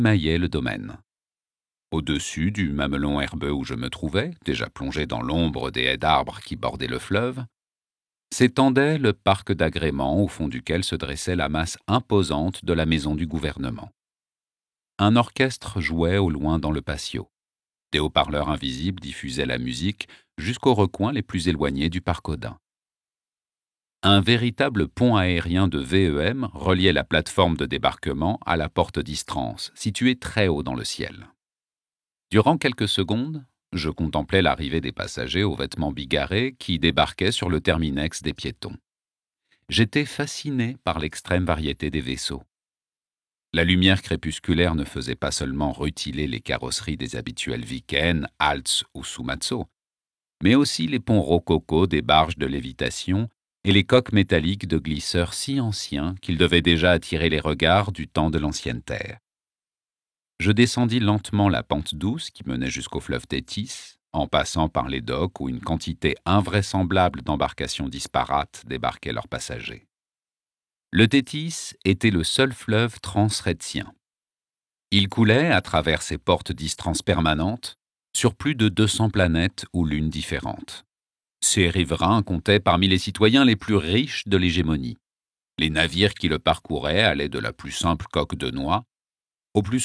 émaillait le domaine. Au-dessus du mamelon herbeux où je me trouvais, déjà plongé dans l'ombre des haies d'arbres qui bordaient le fleuve, s'étendait le parc d'agrément au fond duquel se dressait la masse imposante de la maison du gouvernement. Un orchestre jouait au loin dans le patio. Des haut-parleurs invisibles diffusaient la musique jusqu'aux recoins les plus éloignés du parc Odin. Un véritable pont aérien de VEM reliait la plateforme de débarquement à la porte d'Istrance, située très haut dans le ciel. Durant quelques secondes, je contemplais l'arrivée des passagers aux vêtements bigarrés qui débarquaient sur le terminex des piétons. J'étais fasciné par l'extrême variété des vaisseaux. La lumière crépusculaire ne faisait pas seulement rutiler les carrosseries des habituels Viken, Alts ou Sumatsu, mais aussi les ponts rococo des barges de lévitation et les coques métalliques de glisseurs si anciens qu'ils devaient déjà attirer les regards du temps de l'ancienne Terre. Je descendis lentement la pente douce qui menait jusqu'au fleuve Tétis, en passant par les docks où une quantité invraisemblable d'embarcations disparates débarquaient leurs passagers. Le Tétis était le seul fleuve transrhétien. Il coulait, à travers ses portes d'Istrance permanentes, sur plus de 200 planètes ou lunes différentes. Ses riverains comptaient parmi les citoyens les plus riches de l'hégémonie. Les navires qui le parcouraient allaient de la plus simple coque de noix au plus